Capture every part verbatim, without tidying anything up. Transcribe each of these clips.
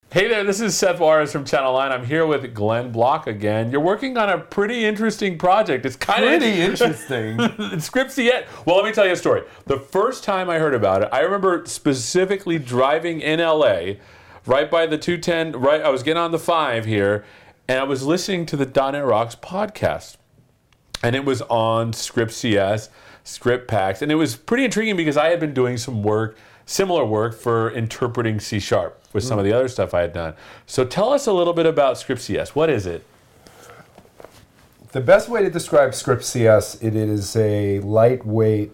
Hey there, this is Seth Juarez from Channel nine. I'm here with Glenn Block again. You're working on a pretty interesting project. It's kind of pretty interesting. It's Scripts.cs. Well, let me tell you a story. The first time I heard about it, I remember specifically driving in L A, right by the two ten, right, I was getting on the five here, and I was listening to the .dot net Rocks podcast. And it was on Scripts.cs, script packs, and it was pretty intriguing because I had been doing some work, similar work for interpreting C Sharp with some mm. of the other stuff I had done. So tell us a little bit about Scripts.cs. What is it? The best way to describe Scripts.cs, it is a lightweight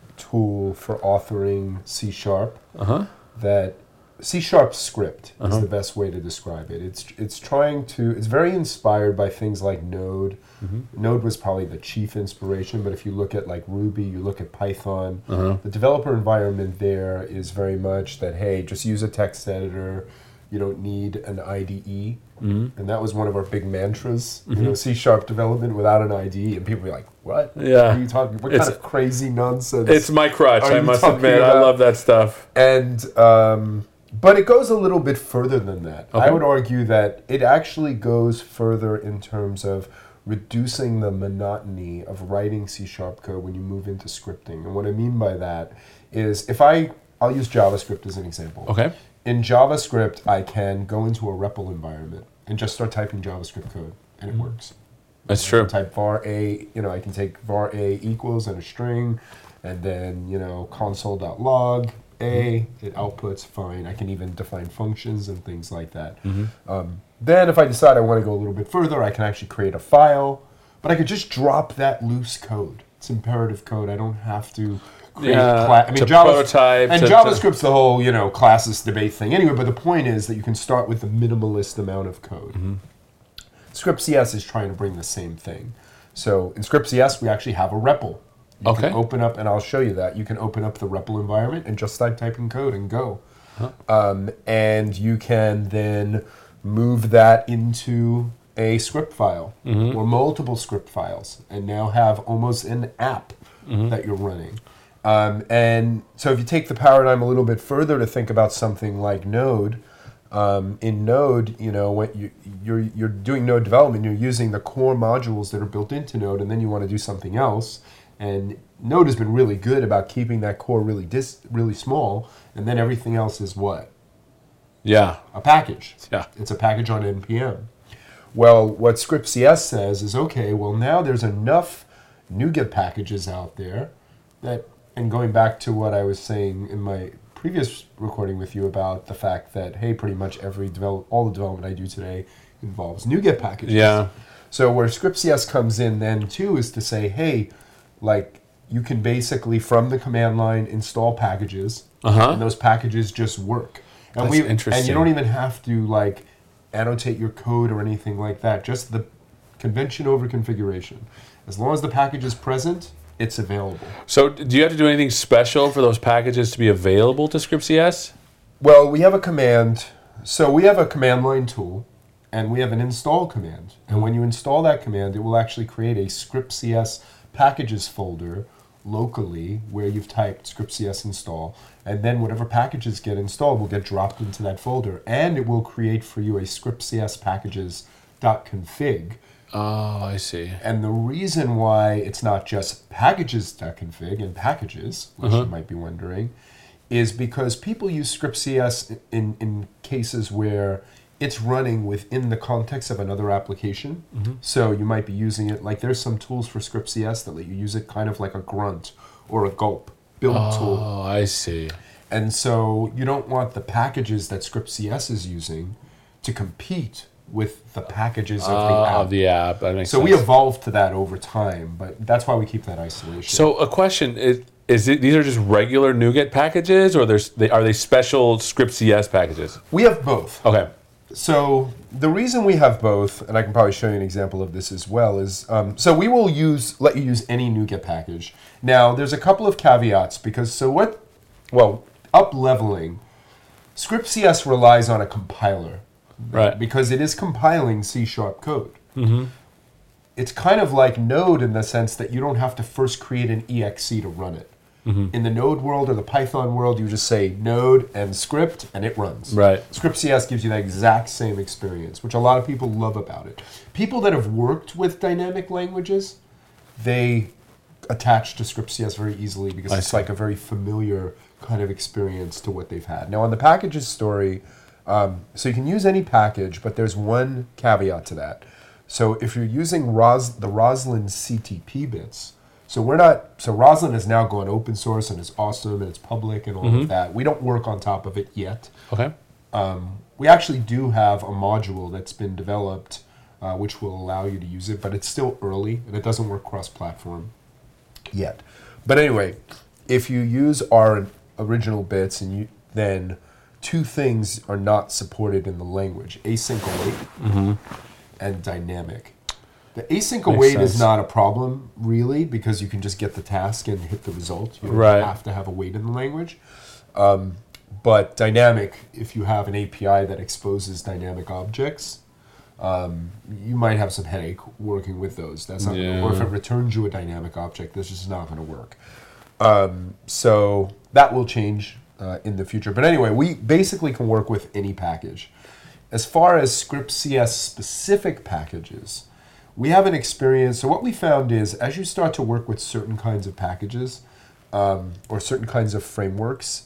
tool for authoring C Sharp. Uh-huh. That C Sharp script uh-huh. is the best way to describe it. It's it's trying to, it's very inspired by things like Node. Mm-hmm. Node was probably the chief inspiration, but if you look at like Ruby, you look at Python, uh-huh. the developer environment there is very much that, hey, just use a text editor. You don't need an I D E. Mm-hmm. And that was one of our big mantras, mm-hmm. you know, C Sharp development without an I D E. And people were like, what? Yeah. What are you talking What it's, kind of crazy nonsense? It's my crutch, I must admit. About? I love that stuff. And, um, but it goes a little bit further than that. Okay. I would argue that it actually goes further in terms of reducing the monotony of writing C Sharp code when you move into scripting. And what I mean by that is if I, I'll use JavaScript as an example. Okay. In JavaScript, I can go into a R E P L environment and just start typing JavaScript code, and it works. That's true. I can type var a, you know, I can take var a equals and a string, and then, you know, console.log a, it outputs fine. I can even define functions and things like that. Mm-hmm. Um, then if I decide I want to go a little bit further, I can actually create a file, but I could just drop that loose code. It's imperative code. I don't have to create yeah, a class. I mean, to Java, prototype. and to, JavaScript's to, the whole, you know, classes debate thing. Anyway, but the point is that you can start with the minimalist amount of code. Mm-hmm. Scripts.cs is trying to bring the same thing. So in Scripts.cs, we actually have a R E P L. You okay. can open up, and I'll show you that. You can open up the R E P L environment and just start typing code and go. Huh. Um, and you can then move that into a script file mm-hmm. or multiple script files and now have almost an app mm-hmm. that you're running. Um, and so if you take the paradigm a little bit further to think about something like Node, um, in Node, you know, when you, you're, you're doing Node development, you're using the core modules that are built into Node, and then you want to do something else. And Node has been really good about keeping that core really dis- really small, and then everything else is what? Yeah. A package. Yeah. It's a package on N P M. Well, what Scripts.cs says is, okay, well now there's enough NuGet packages out there that, and going back to what I was saying in my previous recording with you about the fact that, hey, pretty much every develop, all the development I do today involves NuGet packages. Yeah. So where Scripts.cs comes in then too is to say, hey, like, you can basically, from the command line, install packages, uh-huh. and those packages just work. And That's we, interesting. And you don't even have to, like, annotate your code or anything like that. Just the convention over configuration. As long as the package is present, it's available. So do you have to do anything special for those packages to be available to Scripts.cs? Well, we have a command. So we have a command line tool, and we have an install command. And when you install that command, it will actually create a Scripts.cs packages folder locally where you've typed Scripts.cs install, and then whatever packages get installed will get dropped into that folder, and it will create for you a Scripts.cs packages.config. Oh, I see. And the reason why it's not just packages.config and packages, which uh-huh. you might be wondering, is because people use Scripts.cs in, in cases where it's running within the context of another application. Mm-hmm. So you might be using it, like there's some tools for Scripts.cs that let you use it kind of like a grunt or a gulp build oh, tool. Oh, I see. And so you don't want the packages that Scripts.cs is using to compete with the packages of the uh, app. Of the app, that makes so sense. we evolved to that over time, but that's why we keep that isolation. So a question, is, is it, these are just regular NuGet packages, or there's, they, are they special Scripts.cs packages? We have both. Okay. So the reason we have both, and I can probably show you an example of this as well, is um, so we will use let you use any NuGet package. Now there's a couple of caveats because so what? Well, up leveling, Scripts.cs relies on a compiler, right? Because it is compiling C Sharp code. Mm-hmm. It's kind of like Node in the sense that you don't have to first create an E X E to run it. Mm-hmm. In the Node world or the Python world, you just say Node and script, and it runs. Right. Script.cs gives you that exact same experience, which a lot of people love about it. People that have worked with dynamic languages, they attach to Script.cs very easily because I it's see. like a very familiar kind of experience to what they've had. Now, on the packages story, um, so you can use any package, but there's one caveat to that. So if you're using Ros- the Roslyn C T P bits, so we're not, so Roslyn has now gone open source and it's awesome and it's public and all Mm-hmm. of that. We don't work on top of it yet. Okay. Um, we actually do have a module that's been developed uh, which will allow you to use it, but it's still early and it doesn't work cross-platform yet. But anyway, if you use our original bits, and you then two things are not supported in the language: async await Mm-hmm. and dynamic. The async Makes await sense. is not a problem really because you can just get the task and hit the result. You don't Right. have to have a wait in the language. Um, but dynamic, if you have an A P I that exposes dynamic objects, um, you might have some headache working with those. That's not Yeah. gonna, or if it returns you a dynamic object, this is just not going to work. Um, so that will change uh, in the future. But anyway, we basically can work with any package. As far as Script.cs specific packages, we have an experience. So what we found is as you start to work with certain kinds of packages um, or certain kinds of frameworks,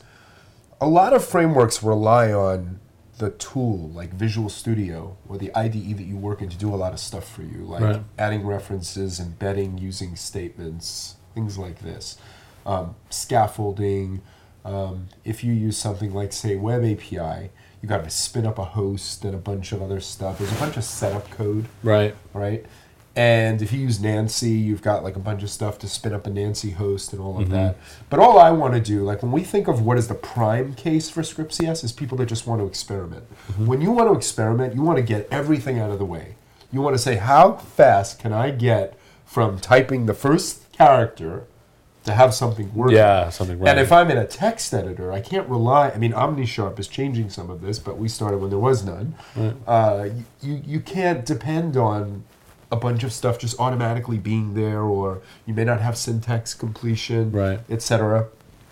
a lot of frameworks rely on the tool like Visual Studio or the I D E that you work in to do a lot of stuff for you, like Right. adding references, embedding using statements, things like this. Um, scaffolding. Um, if you use something like, say, Web A P I, you got to spin up a host and a bunch of other stuff. There's a bunch of setup code, Right. right? And if you use Nancy, you've got like a bunch of stuff to spin up a Nancy host and all of Mhm. that. But all I want to do, like when we think of what is the prime case for Script.cs, is people that just want to experiment. Mhm. When you want to experiment, you want to get everything out of the way. You want to say, how fast can I get from typing the first character to have something working? Yeah, something right. And if I'm in a text editor, I can't rely. I mean, OmniSharp is changing some of this, but we started when there was none. Right. Uh, you you can't depend on a bunch of stuff just automatically being there, or you may not have syntax completion, Right. et cetera.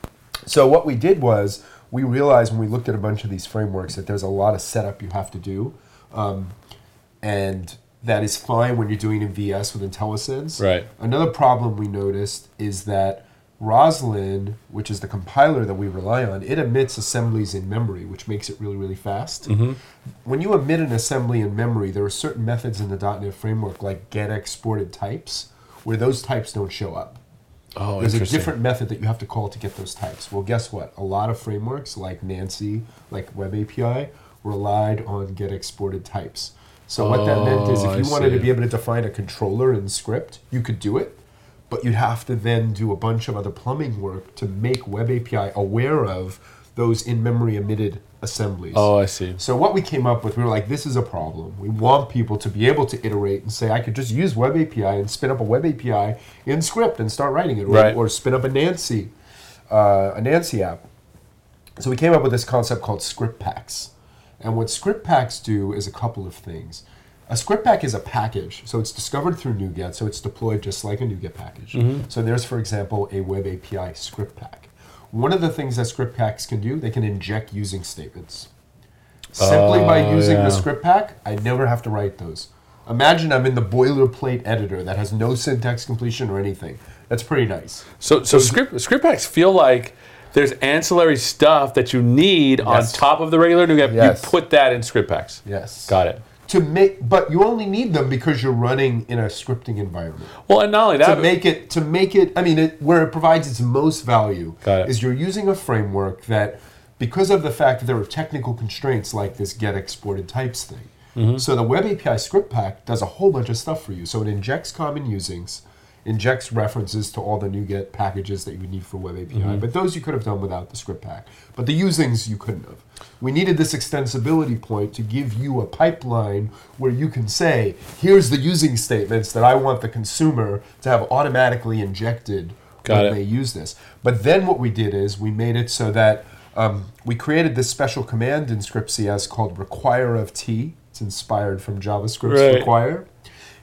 So what we did was we realized when we looked at a bunch of these frameworks that there's a lot of setup you have to do, um, and that is fine when you're doing in V S with IntelliSense. Right. Another problem we noticed is that Roslyn, which is the compiler that we rely on, it emits assemblies in memory, which makes it really, really fast. Mm-hmm. When you emit an assembly in memory, there are certain methods in the dot net framework, like get exported types, where those types don't show up. Oh, There's a interesting. different method that you have to call to get those types. Well, guess what? A lot of frameworks, like Nancy, like Web A P I, relied on get exported types. So what that meant is Oh, if you I wanted to see. be able to define a controller in script, you could do it, but you'd have to then do a bunch of other plumbing work to make Web A P I aware of those in-memory emitted assemblies. Oh, I see. So what we came up with, we were like, this is a problem. We want people to be able to iterate and say, I could just use Web A P I and spin up a Web A P I in script and start writing it, or, Right. or spin up a Nancy, uh, a Nancy app. So we came up with this concept called script packs. And what script packs do is a couple of things. A script pack is a package, so it's discovered through NuGet, so it's deployed just like a NuGet package. Mhm. So there's, for example, a Web A P I script pack. One of the things that script packs can do, they can inject using statements. Simply by Oh, using yeah. the script pack, I never have to write those. Imagine I'm in the boilerplate editor that has no syntax completion or anything. That's pretty nice. So, so script script packs feel like there's ancillary stuff that you need Yes. on top of the regular NuGet. Yes. You put that in script packs. Yes. Got it. To make, but you only need them because you're running in a scripting environment. Well, and not only to that, make it to make it I mean it, where it provides its most value Got it. is you're using a framework that, because of the fact that there are technical constraints like this get exported types thing, Mm-hmm. so the Web A P I script pack does a whole bunch of stuff for you. So it injects common usings, injects references to all the NuGet packages that you would need for Web A P I, Mm-hmm. but those you could have done without the script pack. But the usings you couldn't have. We needed this extensibility point to give you a pipeline where you can say, here's the using statements that I want the consumer to have automatically injected Got when it. they use this. But then what we did is we made it so that um, we created this special command in Script.cs called require of T. It's inspired from JavaScript's Right. require.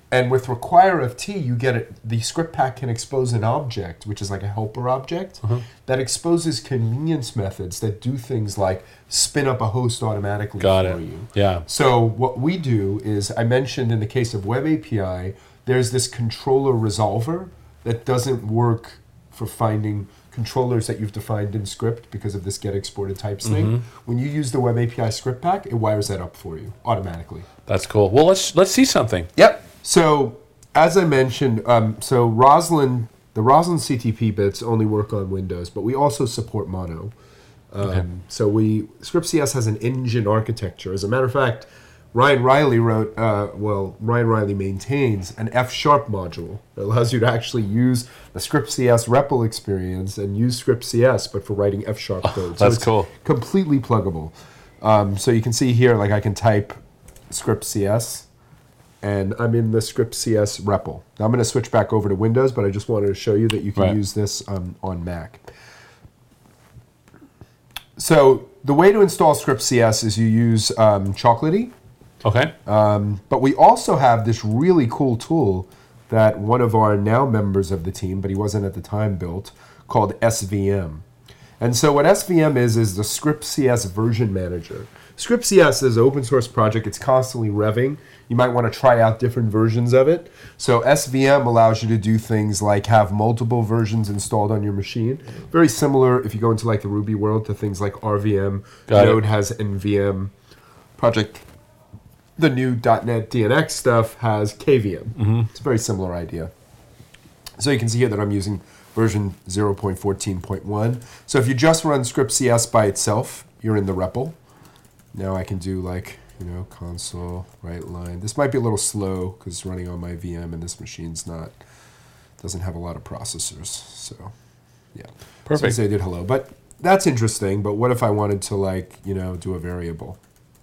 And with require of t, you get it. The script pack can expose an object, which is like a helper object, Uh-huh. that exposes convenience methods that do things like spin up a host automatically Got for it. you. Yeah. So what we do is, I mentioned in the case of Web A P I, there's this controller resolver that doesn't work for finding controllers that you've defined in script because of this get exported types thing. Mm-hmm. When you use the Web A P I script pack, it wires that up for you automatically. That's cool. Well, let's let's see something. Yep. So as I mentioned, um, so Roslyn, the Roslyn C T P bits only work on Windows, but we also support Mono. Um, Okay. So we script.cs has an engine architecture. As a matter of fact, Ryan Riley wrote, uh, well, Ryan Riley maintains an F sharp module that allows you to actually use the script.cs R E P L experience and use script.cs, but for writing F sharp code. So that's it's cool. Completely pluggable. Um, so you can see here, like I can type script.cs, and I'm in the script.cs R E P L. Now I'm going to switch back over to Windows, but I just wanted to show you that you can Right. use this um, on Mac. So the way to install script.cs is you use um, Chocolatey. Okay. Um, but we also have this really cool tool that one of our now members of the team, but he wasn't at the time, built, called S V M. And so what S V M is, is the script.cs version manager. Script.cs is an open source project. It's constantly revving. You might want to try out different versions of it. So S V M allows you to do things like have multiple versions installed on your machine. Very similar, if you go into like the Ruby world, to things like R V M. Got it. Node has N V M. Project, the new .NET D N X stuff has K V M. Mm-hmm. It's a very similar idea. So you can see here that I'm using version zero point fourteen point one. So if you just run script.cs by itself, you're in the R E P L. Now I can do like, you know, console, write line. This might be a little slow because it's running on my V M and this machine's not, doesn't have a lot of processors. So yeah. Perfect. So I did hello. But that's interesting. But what if I wanted to like, you know, do a variable?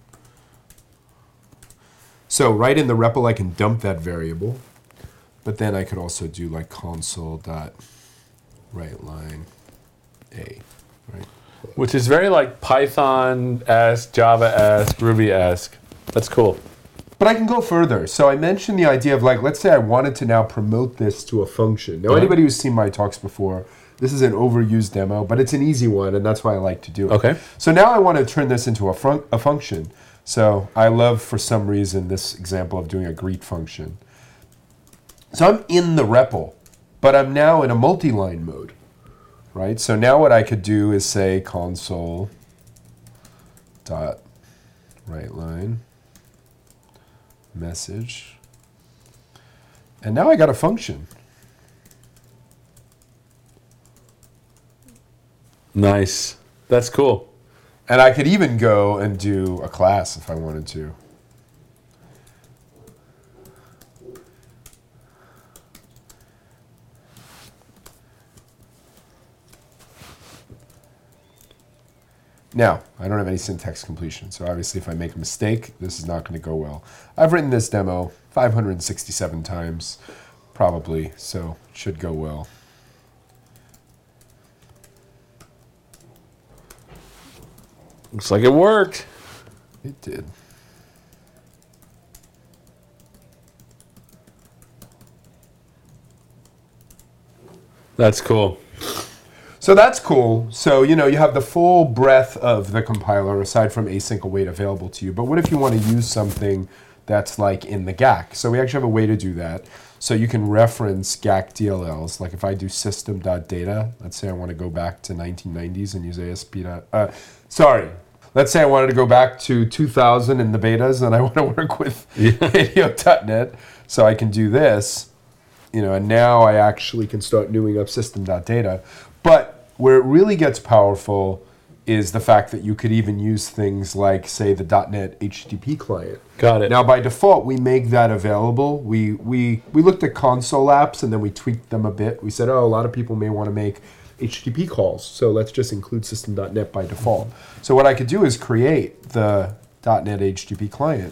So right in the R E P L, I can dump that variable, but then I could also do like console dot write line a, right? Which is very like Python-esque, Java-esque, Ruby-esque. That's cool. But I can go further. So I mentioned the idea of like, let's say I wanted to now promote this to a function. Now, Yeah. anybody who's seen my talks before, this is an overused demo, but it's an easy one, and that's why I like to do it. Okay. So now I want to turn this into a, fun- a function. So I love, for some reason, this example of doing a greet function. So I'm in the R E P L, but I'm now in a multi-line mode, right? So now what I could do is say console dot write line message, and now I got a function. Nice. That's cool. And I could even go and do a class if I wanted to. Now, I don't have any syntax completion, so obviously if I make a mistake, this is not going to go well. I've written this demo five hundred sixty-seven times, probably, so it should go well. Looks like it worked. It did. That's cool. So that's cool. So, you know, you have the full breadth of the compiler aside from async await available to you. But what if you want to use something that's like in the G A C? So we actually have a way to do that. So you can reference G A C D L Ls. Like if I do system.data, let's say I want to go back to nineteen nineties and use A S P. Uh, sorry. Let's say I wanted to go back to two thousand in the betas and I want to work with radio dot net. So I can do this, you know, and now I actually can start newing up system.data. But where it really gets powerful is the fact that you could even use things like, say, the .NET H T T P client. Got it. Now, by default, we make that available. We, we, we looked at console apps, and then we tweaked them a bit. We said, oh, a lot of people may want to make H T T P calls, so let's just include system dot net by default. So what I could do is create the .NET H T T P client.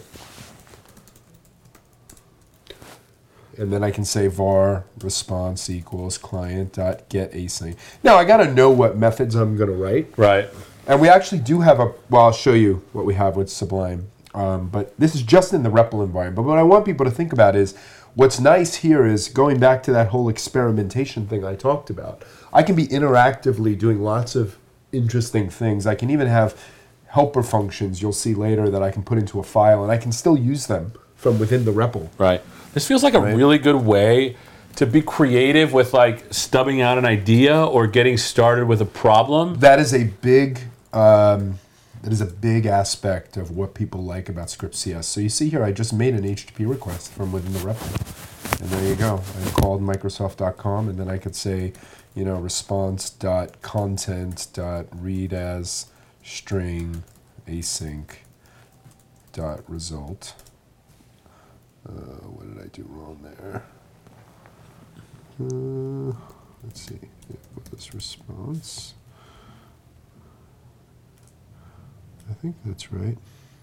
And then I can say var response equals client dot get async. Now I got to know what methods I'm going to write. Right. And we actually do have a, well, I'll show you what we have with Sublime. Um, but this is just in the R E P L environment. But what I want people to think about is, what's nice here is going back to that whole experimentation thing I talked about. I can be interactively doing lots of interesting things. I can even have helper functions you'll see later that I can put into a file, and I can still use them from within the R E P L. Right. This feels like a Right. really good way to be creative with like stubbing out an idea or getting started with a problem. That is a big um, that is a big aspect of what people like about script.cs. So you see here, I just made an H T T P request from within the R E P L, and there you go. I called Microsoft dot com, and then I could say, you know, response dot content dot read as string async dot result. Uh, what did I do wrong there? Uh, let's see. What was response? I think that's right.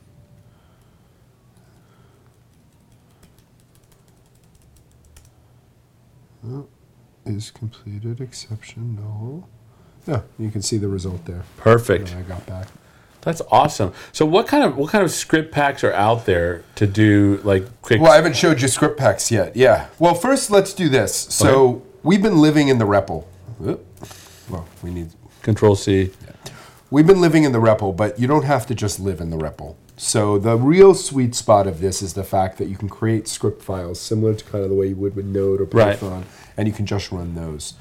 Oh, is completed exception null. Yeah, you can see the result there. Perfect. That I got back. That's awesome. So what kind of what kind of script packs are out there to do like quick? Well, I haven't showed you script packs yet. Yeah. Well, first let's do this. So Okay. we've been living in the R E P L. Oop. Well, we need. Control C. We've been living in the R E P L, but you don't have to just live in the R E P L. So the real sweet spot of this is the fact that you can create script files similar to kind of the way you would with Node or Right. Python, and you can just run those.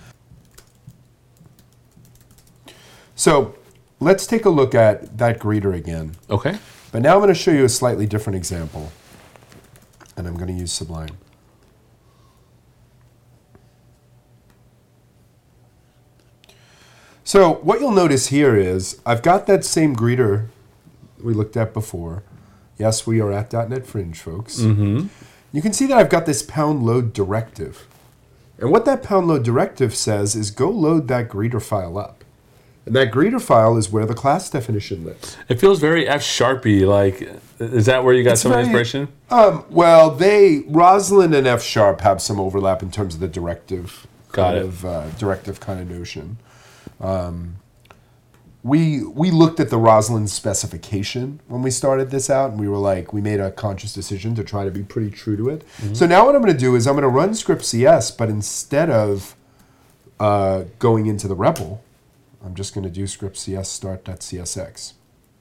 So let's take a look at that greeter again. Okay. But now I'm going to show you a slightly different example, and I'm going to use Sublime. So what you'll notice here is I've got that same greeter we looked at before. Yes, we are at dot net Fringe, folks. Mm-hmm. You can see that I've got this pound load directive. And what that pound load directive says is go load that greeter file up. And that greeter file is where the class definition lives. It feels very F sharpy. Like, is that where you got It's some of the very- inspiration? Um, well, they Roslyn and F Sharp have some overlap in terms of the directive Got kind it. of uh, directive kind of notion. Um, we we looked at the Roslyn specification when we started this out, and we were like, we made a conscious decision to try to be pretty true to it. Mm-hmm. So now what I'm going to do is I'm going to run script.cs, but instead of uh, going into the R E P L, I'm just going to do script.cs start.csx.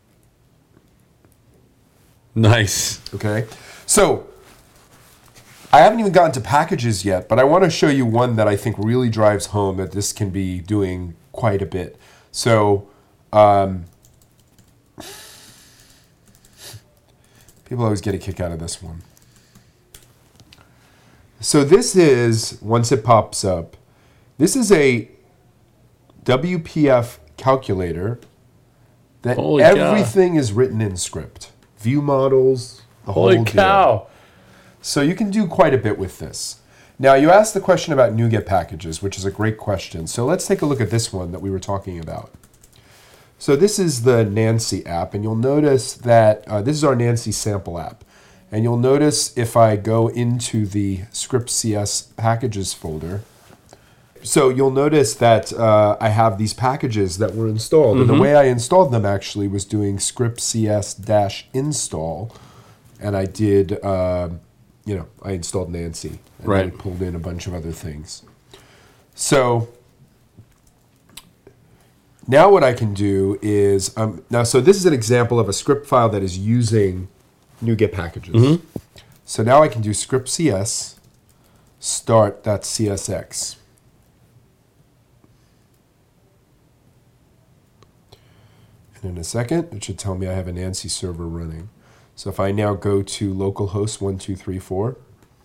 Nice. Okay, so I haven't even gotten to packages yet, but I want to show you one that I think really drives home that this can be doing quite a bit. So um, people always get a kick out of this one. So this is, once it pops up, this is a W P F calculator that Holy cow. everything is written in script. View models, the Holy whole deal. cow. So you can do quite a bit with this. Now, you asked the question about NuGet packages, which is a great question. So let's take a look at this one that we were talking about. So this is the Nancy app, and you'll notice that uh, this is our Nancy sample app. And you'll notice if I go into the script.cs packages folder, so you'll notice that uh, I have these packages that were installed. And the way I installed them actually was doing script.cs-install, and I did, uh, you know, I installed Nancy. And Right. then I pulled in a bunch of other things. So now what I can do is, um, now so this is an example of a script file that is using NuGet packages. Mm-hmm. So now I can do script.cs start.csx. And in a second, it should tell me I have a Nancy server running. So if I now go to localhost one two three four,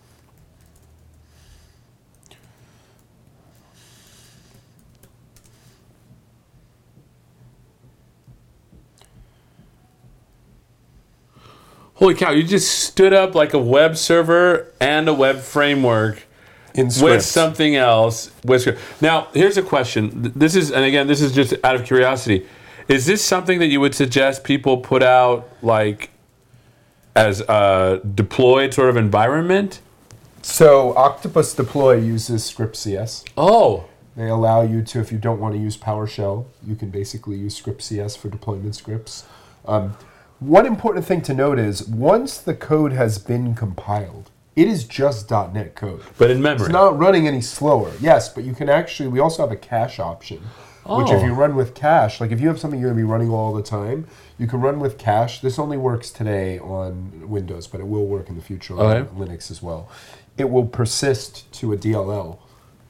Holy cow, you just stood up like a web server and a web framework in with script. something else. With script. Now, here's a question. Th- This is, and again, this is just out of curiosity. Is this something that you would suggest people put out like as a deployed sort of environment? So Octopus Deploy uses script.cs. Oh, They allow you to, if you don't want to use PowerShell, you can basically use script.cs for deployment scripts. Um, one important thing to note is once the code has been compiled, it is just .NET code. But in memory. It's not running any slower. Yes, but you can actually, we also have a cache option. Oh. Which if you run with cache, like if you have something you're going to be running all the time, you can run with cache. This only works today on Windows, but it will work in the future on Okay. Linux as well. It will persist to a D L L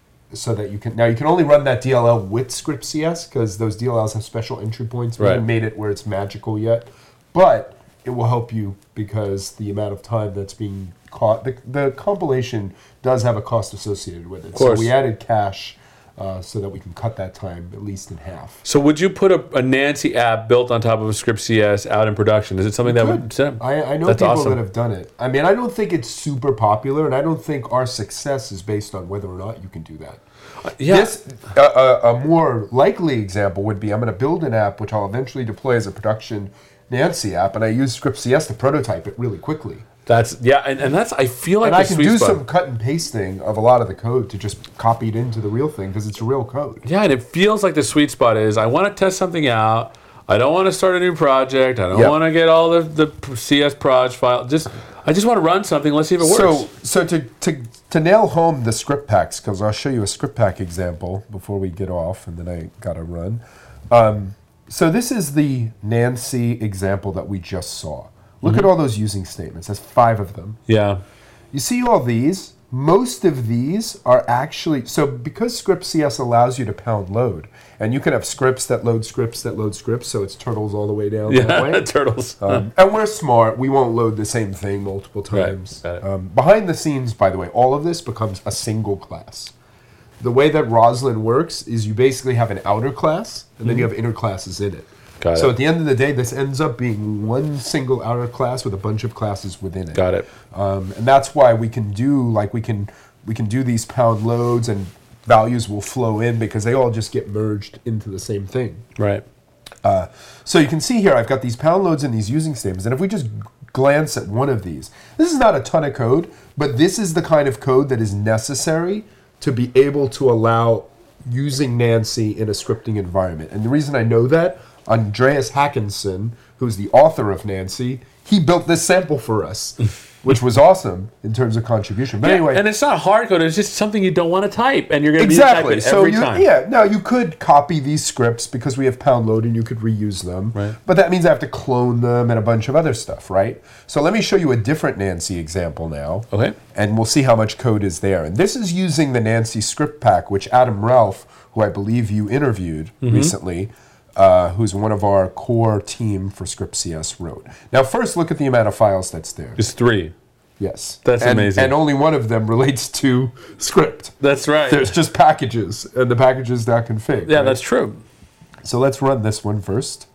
so that you can, now you can only run that D L L with script.cs because those D L Ls have special entry points. We Right. haven't made it where it's magical yet, but it will help you because the amount of time that's being caught, the, the compilation does have a cost associated with it. course. So we added cache uh, so that we can cut that time at least in half. So would you put a, a Nancy app built on top of a script.cs out in production? Is it something that would... I, I know That's people awesome. that have done it. I mean, I don't think it's super popular, and I don't think our success is based on whether or not you can do that. Yeah. This, uh, a, a more likely example would be I'm going to build an app which I'll eventually deploy as a production Nancy app, and I use script.cs to prototype it really quickly. That's yeah, and, and that's I feel like And the I can sweet do spot. some cut and pasting of a lot of the code to just copy it into the real thing because it's real code. Yeah, and it feels like the sweet spot is I want to test something out. I don't want to start a new project. I don't Yep. want to get all the, the C S proj file. Just I just want to run something. Let's see if it works. So, so to, to, to nail home the script packs, because I'll show you a script pack example before we get off, and then I got to run. Um, so this is the Nancy example that we just saw. Look Mm-hmm. at all those using statements. There's five of them. yeah, You see all these? Most of these are actually, so because script.cs allows you to pound load, and you can have scripts that load scripts that load scripts, so it's turtles all the way down that way. yeah, turtles. Um, and we're smart. We won't load the same thing multiple times. Right, got it. Um, behind the scenes, by the way, all of this becomes a single class. The way that Roslyn works is you basically have an outer class, and then you have inner classes in it. Got so it. at the end of the day, this ends up being one single outer class with a bunch of classes within it. Got it. Um, and that's why we can do like we can we can do these pound loads and values will flow in because they all just get merged into the same thing. Right. Uh, so you can see here I've got these pound loads and these using statements, and if we just glance at one of these, this is not a ton of code, but this is the kind of code that is necessary to be able to allow using Nancy in a scripting environment. And the reason I know that, Andreas Hackinson, who's the author of Nancy, he built this sample for us, which was awesome in terms of contribution. But Yeah, anyway, and it's not hard code. It's just something you don't want to type, and you're going to exactly. be typing So every you, time. yeah, now you could copy these scripts because we have pound load and you could reuse them. Right. But that means I have to clone them and a bunch of other stuff, right? So let me show you a different Nancy example now. Okay. And we'll see how much code is there. And this is using the Nancy script pack, which Adam Ralph, who I believe you interviewed Mm-hmm. recently, uh, who's one of our core team for script.cs wrote. Now, first look at the amount of files that's there. It's three. Yes. That's and, amazing. And only one of them relates to script. That's right. There's just packages, and the packages.config. yeah, right? that's true. So let's run this one first.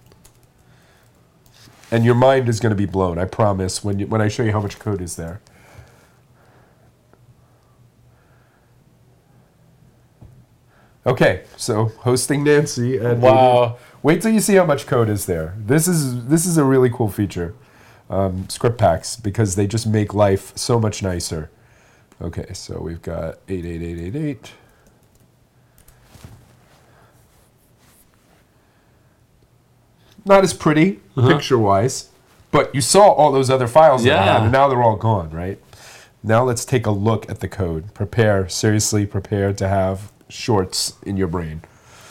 And your mind is going to be blown, I promise, when you, when I show you how much code is there. Okay, so hosting Nancy and Wow. wait till you see how much code is there. This is this is a really cool feature, um, script packs, because they just make life so much nicer. Okay, so we've got eight eight eight eight eight. Not as pretty picture-wise, but you saw all those other files that I Yeah. had, and now they're all gone, right? Now let's take a look at the code. Prepare, seriously prepare to have shorts in your brain.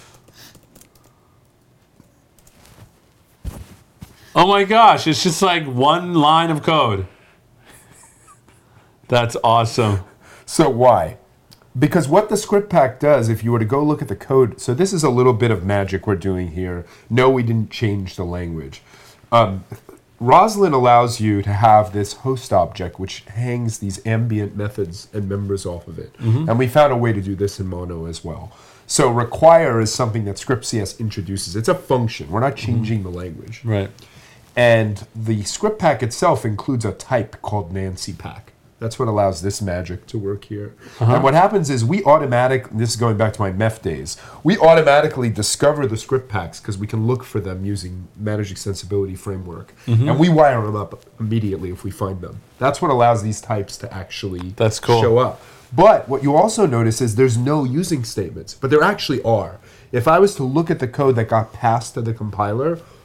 Oh my gosh, it's just like one line of code. That's awesome. So why? Because what the script pack does, if you were to go look at the code, so this is a little bit of magic we're doing here. No, we didn't change the language. Um, Roslyn allows you to have this host object which hangs these ambient methods and members off of it. And we found a way to do this in Mono as well. So require is something that script.cs introduces. It's a function. We're not changing the language. Right. And the script pack itself includes a type called Nancy pack. That's what allows this magic to work here. Uh-huh. And what happens is we automatic, this is going back to my M E F days, we automatically discover the script packs because we can look for them using Managed Extensibility Framework. Mm-hmm. And we wire them up immediately if we find them. That's what allows these types to actually That's cool. show up. But what you also notice is there's no using statements, but there actually are. If I was to look at the code that got passed to the compiler,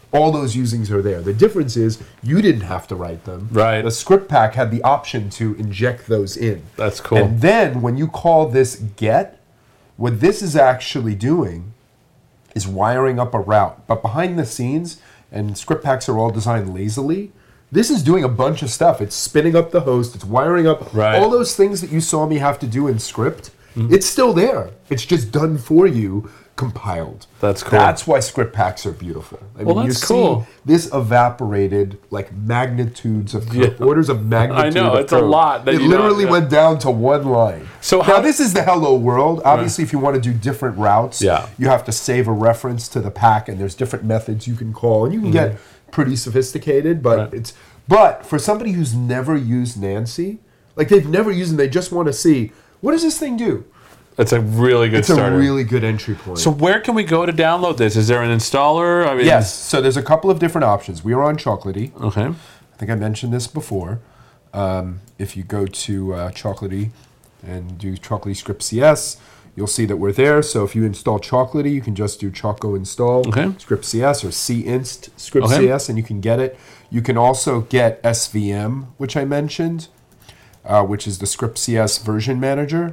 All those usings are there. The difference is you didn't have to write them. Right. The script pack had the option to inject those in. That's cool. And then when you call this get, what this is actually doing is wiring up a route. But behind the scenes, and script packs are all designed lazily, this is doing a bunch of stuff. It's spinning up the host. It's wiring up Right. all those things that you saw me have to do in script. Mm-hmm. It's still there. It's just done for you, compiled. That's cool. That's why script packs are beautiful. I Well, mean, you that's see cool. this evaporated like magnitudes of code, Yeah. orders of magnitude. I know, of it's a code. lot that It you don't- literally yeah. went down to one line. So now how- this is the hello world. Obviously, if you want to do different routes, Yeah. you have to save a reference to the pack, and there's different methods you can call, and you can get pretty sophisticated. But Right. it's but for somebody who's never used Nancy, like they've never used it, they just want to see what does this thing do. It's a really good It's starter. a really good entry point. So where can we go to download this? Is there an installer? I mean, Yes, so there's a couple of different options. We are on Chocolatey. Okay. I think I mentioned this before. Um, if you go to uh, Chocolatey and do Chocolatey Script C S, you'll see that we're there. So if you install Chocolatey, you can just do Choco install Okay. Script C S or cinst Script Okay. C S, and you can get it. You can also get S V M, which I mentioned, uh, which is the Script C S version manager.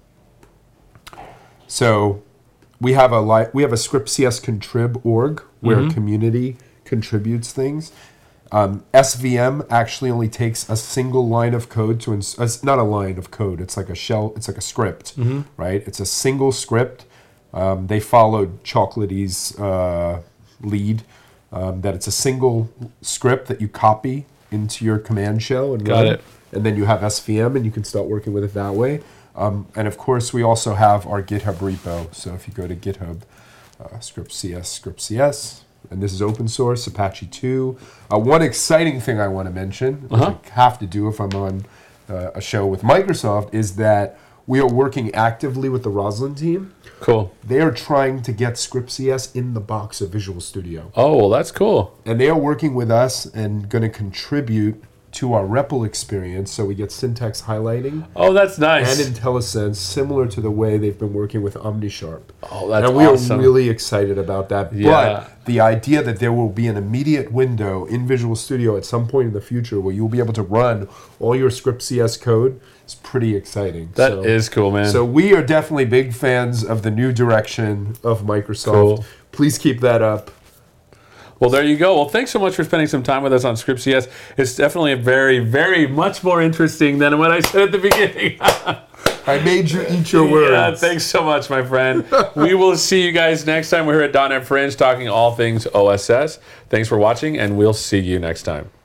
So we have a li- we have a Script C S contrib org where Mm-hmm. a community contributes things. Um, S V M actually only takes a single line of code to ins- uh, it's not a line of code. It's like a shell. It's like a script, Mm-hmm. right? It's a single script. Um, they followed Chocolatey's uh, lead um, that it's a single script that you copy into your command shell and Got run, it. and then you have S V M and you can start working with it that way. Um, and of course, we also have our GitHub repo. So if you go to GitHub, uh, Script C S, Script C S, and this is open source, Apache two. Uh, one exciting thing I want to mention, which Uh-huh. I have to do if I'm on uh, a show with Microsoft, is that we are working actively with the Roslyn team. Cool. They are trying to get Script C S in the box of Visual Studio. Oh, well, that's cool. And they are working with us and going to contribute to our R E P L experience, so we get syntax highlighting Oh, that's nice. and IntelliSense, similar to the way they've been working with OmniSharp. oh, that's And we awesome. are really excited about that. Yeah. But the idea that there will be an immediate window in Visual Studio at some point in the future where you'll be able to run all your Script C S code is pretty exciting. That so, is cool, man. So we are definitely big fans of the new direction of Microsoft. Cool. Please keep that up. Well, there you go. Well, thanks so much for spending some time with us on Script C S. It's definitely a very, very much more interesting than what I said at the beginning. I made you eat your words. Yeah, thanks so much, my friend. We will see you guys next time. We're here at .dot net Fringe talking all things O S S. Thanks for watching, and we'll see you next time.